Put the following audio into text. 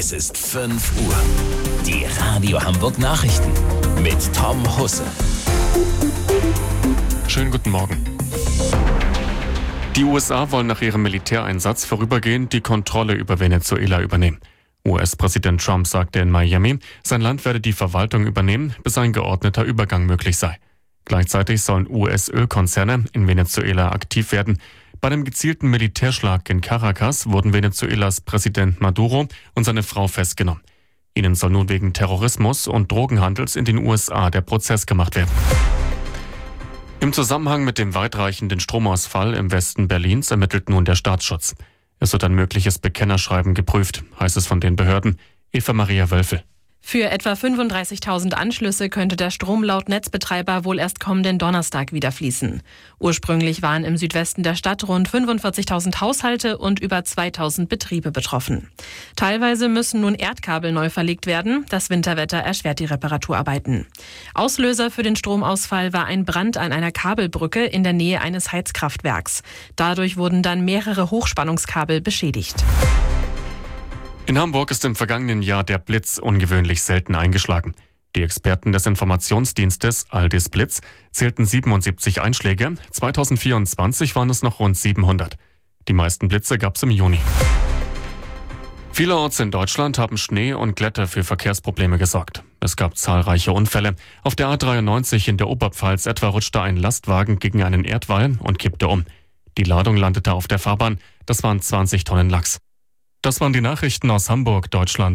Es ist 5 Uhr. Die Radio Hamburg Nachrichten mit Tom Husse. Schönen guten Morgen. Die USA wollen nach ihrem Militäreinsatz vorübergehend die Kontrolle über Venezuela übernehmen. US-Präsident Trump sagte in Miami, sein Land werde die Verwaltung übernehmen, bis ein geordneter Übergang möglich sei. Gleichzeitig sollen US-Ölkonzerne in Venezuela aktiv werden. Bei dem gezielten Militärschlag in Caracas wurden Venezuelas Präsident Maduro und seine Frau festgenommen. Ihnen soll nun wegen Terrorismus und Drogenhandels in den USA der Prozess gemacht werden. Im Zusammenhang mit dem weitreichenden Stromausfall im Westen Berlins ermittelt nun der Staatsschutz. Es wird ein mögliches Bekennerschreiben geprüft, heißt es von den Behörden. Eva Maria Wölfel. Für etwa 35.000 Anschlüsse könnte der Strom laut Netzbetreiber wohl erst kommenden Donnerstag wieder fließen. Ursprünglich waren im Südwesten der Stadt rund 45.000 Haushalte und über 2.000 Betriebe betroffen. Teilweise müssen nun Erdkabel neu verlegt werden. Das Winterwetter erschwert die Reparaturarbeiten. Auslöser für den Stromausfall war ein Brand an einer Kabelbrücke in der Nähe eines Heizkraftwerks. Dadurch wurden dann mehrere Hochspannungskabel beschädigt. In Hamburg ist im vergangenen Jahr der Blitz ungewöhnlich selten eingeschlagen. Die Experten des Informationsdienstes Aldis Blitz zählten 77 Einschläge. 2024 waren es noch rund 700. Die meisten Blitze gab es im Juni. Vielerorts in Deutschland haben Schnee und Glätte für Verkehrsprobleme gesorgt. Es gab zahlreiche Unfälle. Auf der A93 in der Oberpfalz etwa rutschte ein Lastwagen gegen einen Erdwall und kippte um. Die Ladung landete auf der Fahrbahn. Das waren 20 Tonnen Lachs. Das waren die Nachrichten aus Hamburg, Deutschland.